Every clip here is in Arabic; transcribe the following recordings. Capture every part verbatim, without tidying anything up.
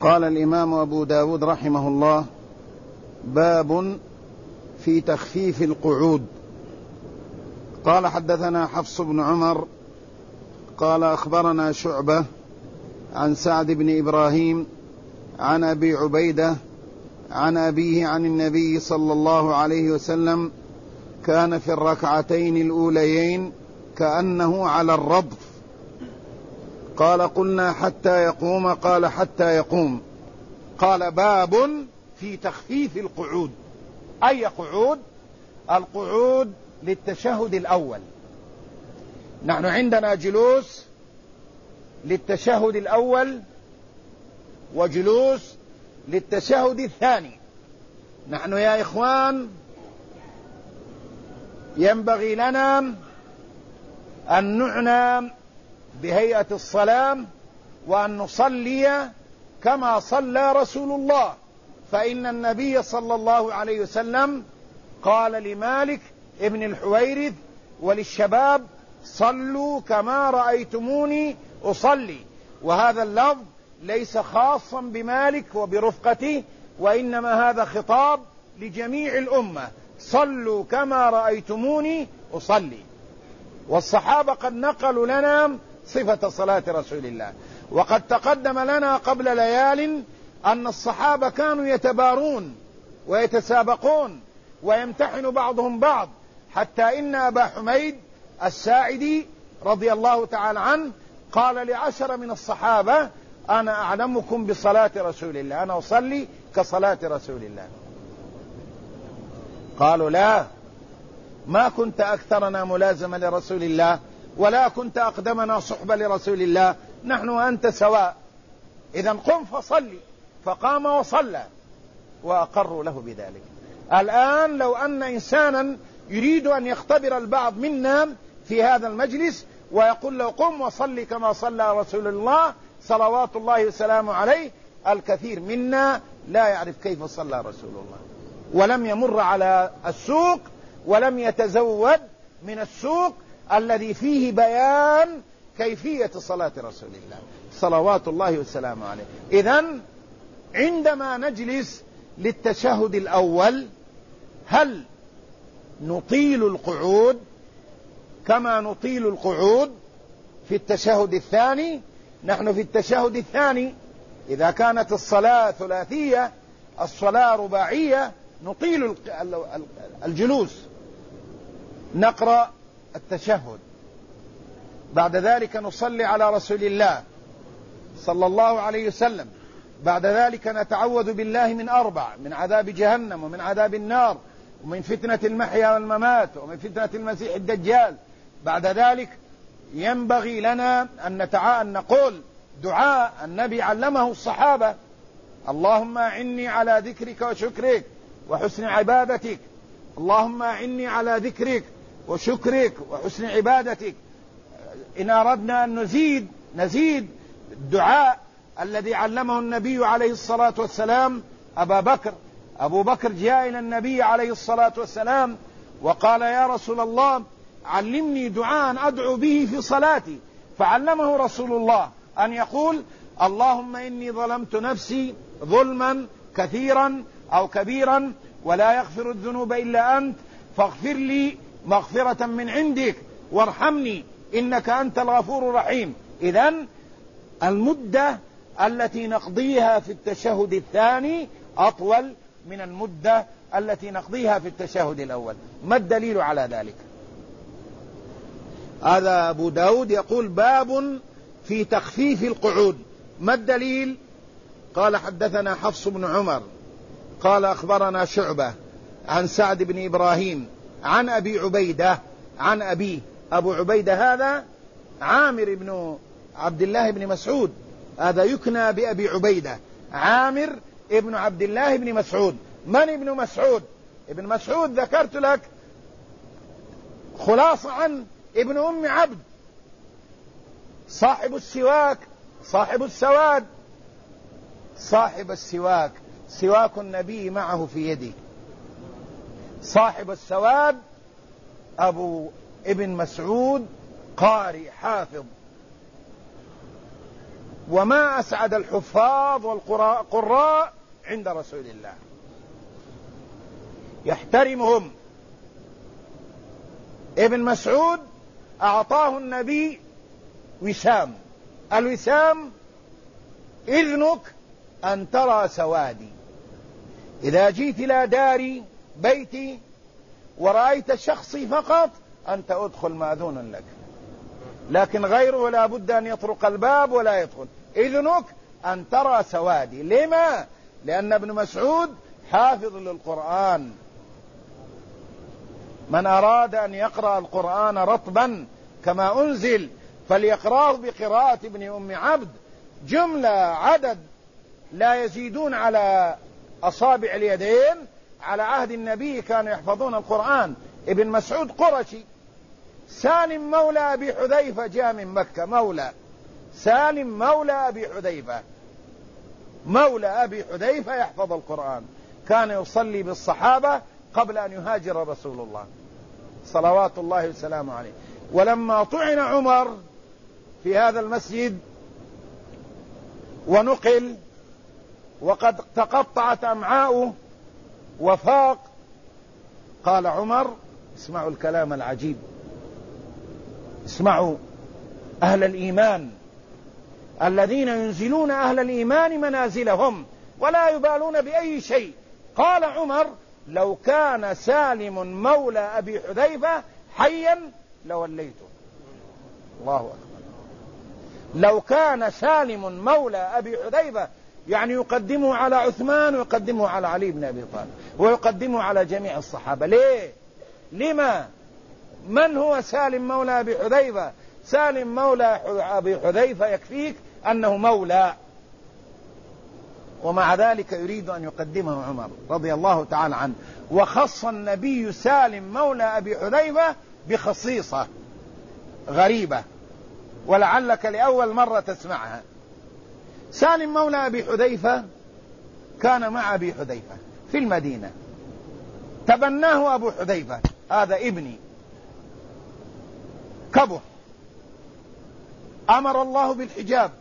قال الإمام أبو داود رحمه الله: باب في تخفيف القعود. قال: حدثنا حفص بن عمر قال: أخبرنا شعبة عن سعد بن إبراهيم عن أبي عبيدة عن أبيه عن النبي صلى الله عليه وسلم: كان في الركعتين الأوليين كأنه على الرضف. قال: قلنا حتى يقوم؟ قال: حتى يقوم. قال: باب في تخفيف القعود. أي قعود؟ القعود للتشهد الأول. نحن عندنا جلوس للتشهد الأول وجلوس للتشهد الثاني. نحن يا إخوان ينبغي لنا أن نعنى بهيئة الصلاة وأن نصلي كما صلى رسول الله، فإن النبي صلى الله عليه وسلم قال لمالك ابن الحويرث وللشباب: صلوا كما رأيتموني أصلي. وهذا اللفظ ليس خاصا بمالك وبرفقته، وإنما هذا خطاب لجميع الأمة: صلوا كما رأيتموني أصلي. والصحابة قد نقلوا لنا صفة صلاة رسول الله، وقد تقدم لنا قبل ليال أن الصحابة كانوا يتبارون ويتسابقون ويمتحن بعضهم بعض، حتى إن أبا حميد الساعدي رضي الله تعالى عنه قال لعشر من الصحابة: أنا أعلمكم بصلاة رسول الله، أنا أصلي كصلاة رسول الله. قالوا: لا، ما كنت أكثرنا ملازمة لرسول الله، ولا كنت أقدمنا صحبة لرسول الله، نحن وأنت سواء، إذن قم فصلي. فقام وصلى وأقروا له بذلك. الآن لو أن إنسانا يريد أن يختبر البعض منا في هذا المجلس ويقول له: قم وصلي كما صلى رسول الله صلوات الله وسلامه عليه، الكثير منا لا يعرف كيف صلى رسول الله، ولم يمر على السوق ولم يتزود من السوق الذي فيه بيان كيفية صلاة رسول الله صلوات الله وسلامه عليه. إذن عندما نجلس للتشهد الأول هل نطيل القعود كما نطيل القعود في التشهد الثاني؟ نحن في التشهد الثاني إذا كانت الصلاة ثلاثية، الصلاة رباعية، نطيل الجلوس، نقرأ التشهد، بعد ذلك نصلي على رسول الله صلى الله عليه وسلم، بعد ذلك نتعوذ بالله من أربع: من عذاب جهنم، ومن عذاب النار، ومن فتنة المحيا والممات، ومن فتنة المسيح الدجال. بعد ذلك ينبغي لنا أن نتعا أن نقول دعاء النبي علمه الصحابة: اللهم أعني على ذكرك وشكرك وحسن عبادتك، اللهم أعني على ذكرك وشكرك وحسن عبادتك. إن أردنا أن نزيد نزيد الدعاء الذي علمه النبي عليه الصلاة والسلام أبا بكر. أبو بكر جاء إلى النبي عليه الصلاة والسلام وقال: يا رسول الله، علمني دعاء أدعو به في صلاتي. فعلمه رسول الله أن يقول: اللهم إني ظلمت نفسي ظلما كثيرا أو كبيرا، ولا يغفر الذنوب إلا أنت، فاغفر لي مغفرة من عندك وارحمني إنك أنت الغفور الرحيم. إذن المدة التي نقضيها في التشهد الثاني أطول من المدة التي نقضيها في التشهد الأول. ما الدليل على ذلك؟ هذا أبو داود يقول: باب في تخفيف القعود. ما الدليل؟ قال: حدثنا حفص بن عمر قال: أخبرنا شعبة عن سعد بن إبراهيم عن أبي عبيدة عن أبيه. أبو عبيدة هذا عامر بن عبد الله بن مسعود، هذا يكنى بأبي عبيدة، عامر ابن عبد الله بن مسعود. من ابن مسعود؟ ابن مسعود ذكرت لك خلاصة عن ابن أم عبد، صاحب السواك، صاحب السواد، صاحب السواك، سواك النبي معه في يده. صاحب السواد أبو ابن مسعود، قارئ حافظ، وما أسعد الحفاظ والقراء عند رسول الله، يحترمهم. ابن مسعود أعطاه النبي وسام، الوسام إذنك أن ترى سوادي، إذا جيت إلى داري بيتي ورأيت شخصي فقط أنت أدخل مأذونا لك، لكن غيره لا بد أن يطرق الباب ولا يدخل. إذنك أن ترى سوادي. لما؟ لأن ابن مسعود حافظ للقرآن. من أراد أن يقرأ القرآن رطبا كما أنزل فليقرأه بقراءة ابن أم عبد، جملة عدد لا يزيدون على أصابع اليدين. على عهد النبي كانوا يحفظون القرآن. ابن مسعود قرشي، سالم مولى أبي حذيفة جاء من مكة، مولى سالم مولى أبي حذيفة، مولى أبي حذيفة يحفظ القرآن، كان يصلي بالصحابة قبل أن يهاجر رسول الله صلوات الله وسلامه عليه. ولما طعن عمر في هذا المسجد ونقل وقد تقطعت أمعاؤه وفاق، قال عمر: اسمعوا الكلام العجيب، اسمعوا أهل الإيمان الذين ينزلون أهل الإيمان منازلهم ولا يبالون بأي شيء. قال عمر: لو كان سالم مولى أبي حذيفة حيا لوليته. الله أكبر. لو كان سالم مولى أبي حذيفة، يعني يقدمه على عثمان ويقدمه على علي بن أبي طالب ويقدمه على جميع الصحابة. ليه؟ لما؟ من هو سالم مولى أبي حذيفة؟ سالم مولى أبي حذيفة يكفيك أنه مولى، ومع ذلك يريد أن يقدمه عمر رضي الله تعالى عنه. وخص النبي سالم مولى أبي حذيفة بخصيصة غريبة ولعلك لأول مرة تسمعها. سالم مولى أبي حذيفة كان مع أبي حذيفة في المدينة، تبناه أبو حذيفة، هذا ابني، كبر، أمر الله بالحجاب.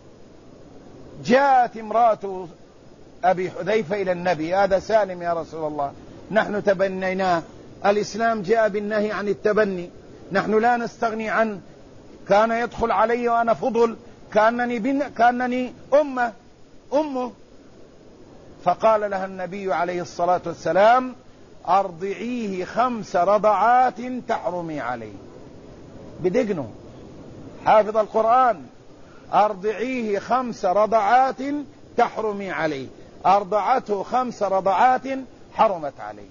جاءت امرأة أبي حذيفة إلى النبي: هذا سالم يا رسول الله، نحن تبنيناه، الإسلام جاء بالنهي عن التبني، نحن لا نستغني عنه، كان يدخل علي وأنا فضل، كأنني, بن... كأنني أمه أمه. فقال لها النبي عليه الصلاة والسلام: أرضعيه خمس رضعات تحرمي عليه. بدقنه حافظ القرآن، أرضعيه خمس رضعات تحرمي عليه، أرضعته خمس رضعات حرمت عليه.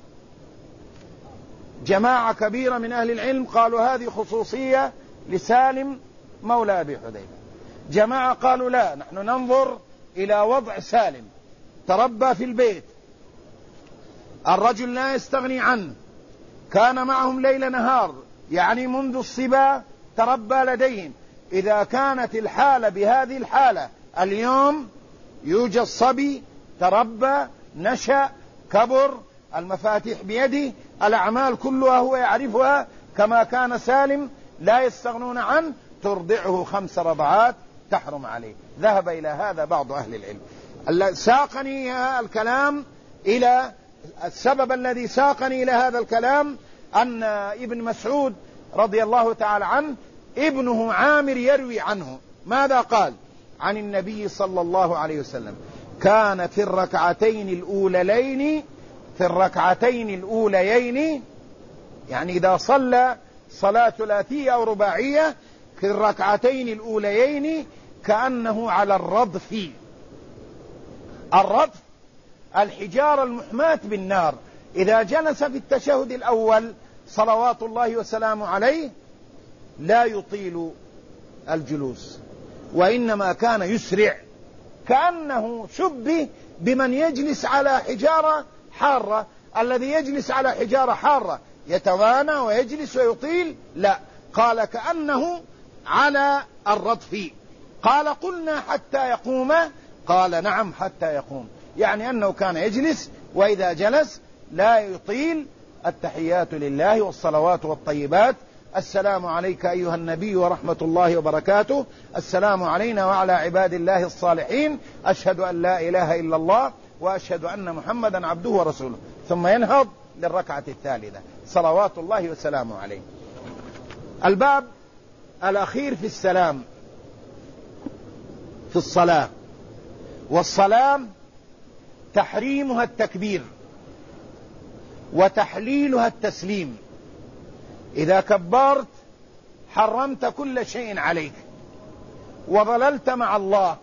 جماعة كبيرة من أهل العلم قالوا هذه خصوصية لسالم مولى أبي حذيفة، جماعة قالوا لا، نحن ننظر إلى وضع سالم، تربى في البيت، الرجل لا يستغني عنه، كان معهم ليل نهار، يعني منذ الصبا تربى لديهم. إذا كانت الحالة بهذه الحالة اليوم، يوجد صبي تربى نشأ كبر، المفاتيح بيده، الأعمال كلها هو يعرفها كما كان سالم، لا يستغنون عنه، ترضعه خمس رضعات تحرم عليه. ذهب إلى هذا بعض أهل العلم. ساقني الكلام إلى السبب الذي ساقني إلى هذا الكلام أن ابن مسعود رضي الله تعالى عنه ابنه عامر يروي عنه ماذا قال عن النبي صلى الله عليه وسلم: كان في الركعتين الأوليين في الركعتين الأوليين يعني إذا صلى صلاة ثلاثية أو رباعية في الركعتين الأوليين كأنه على الرضف. الرضف الحجارة المحماة بالنار. إذا جلس في التشهد الأول صلوات الله وسلامه عليه لا يطيل الجلوس، وإنما كان يسرع، كأنه شبه بمن يجلس على حجارة حارة. الذي يجلس على حجارة حارة يتوانى ويجلس ويطيل، لا، قال كأنه على الرضف. قال: قلنا حتى يقوم؟ قال: نعم حتى يقوم، يعني أنه كان يجلس، وإذا جلس لا يطيل التحيات لله والصلوات والطيبات السلام عليك أيها النبي ورحمة الله وبركاته، السلام علينا وعلى عباد الله الصالحين، أشهد أن لا إله إلا الله وأشهد أن محمدا عبده ورسوله، ثم ينهض للركعة الثالثة صلوات الله وسلامه عليه. الباب الأخير في السلام في الصلاة. والصلاة تحريمها التكبير وتحليلها التسليم. إذا كبرت حرمت كل شيء عليك وضللت مع الله،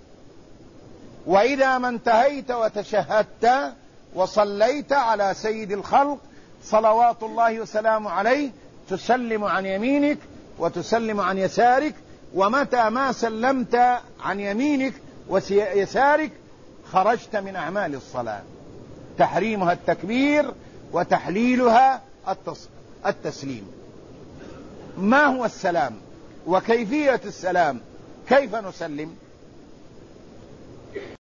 وإذا ما انتهيت وتشهدت وصليت على سيد الخلق صلوات الله وسلامه عليه تسلم عن يمينك وتسلم عن يسارك، ومتى ما سلمت عن يمينك ويسارك خرجت من أعمال الصلاة. تحريمها التكبير وتحليلها التسليم. ما هو السلام وكيفية السلام؟ كيف نسلم؟